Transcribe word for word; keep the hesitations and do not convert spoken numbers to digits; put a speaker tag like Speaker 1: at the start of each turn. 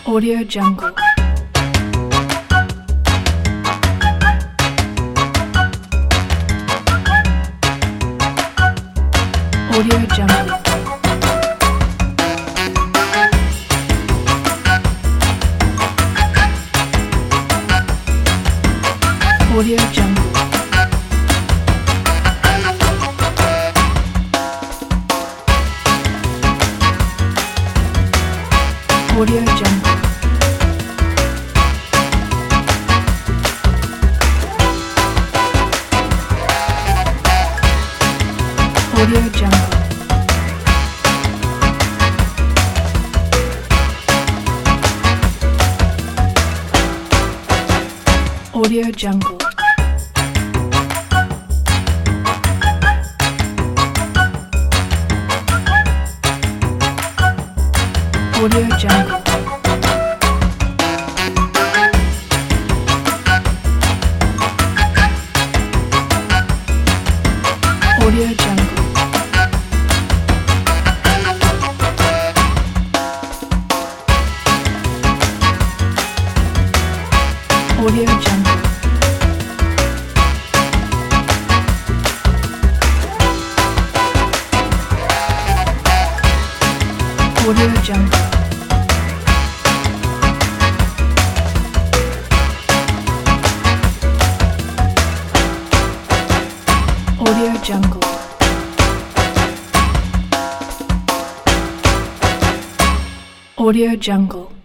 Speaker 1: Audio Jungle. Audio Jungle. Audio Jungle. Audio Jungle. Audio Jungle. Audio Jungle. Audio Jungle. Audio Jungle. Audio Jungle. Audio Jungle. Audio Jungle. Audio Jungle.